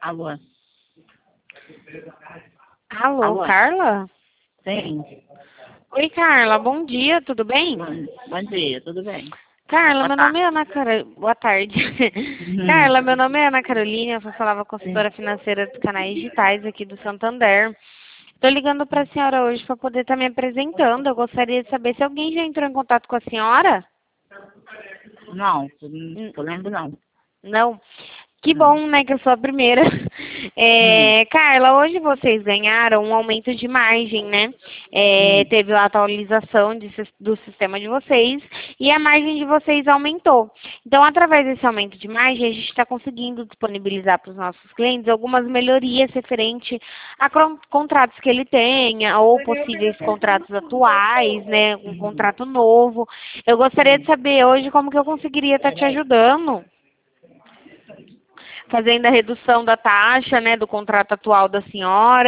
Alô? Alô, Alô? Carla? Sim. Oi, Carla, bom dia, tudo bem? Bom dia, tudo bem? Carla, Boa meu tarde. nome é Ana Carolina. Boa tarde. Carla, meu nome é Ana Carolina, eu falava consultora financeira dos canais digitais aqui do Santander. Estou ligando para a senhora hoje para poder estar me apresentando. Eu gostaria de saber se alguém já entrou em contato com a senhora? Não, N- eu lembro não. Não? Que Não. bom, né, que eu sou a primeira. Hum, Carla, hoje vocês ganharam um aumento de margem, né? hum, Teve a atualização do sistema de vocês e a margem de vocês aumentou. Então, através desse aumento de margem, a gente está conseguindo disponibilizar para os nossos clientes algumas melhorias referente a contratos que ele tenha ou possíveis contratos atuais, né? Um contrato novo. Eu gostaria de saber hoje como que eu conseguiria estar te ajudando fazendo a redução da taxa, né, do contrato atual da senhora.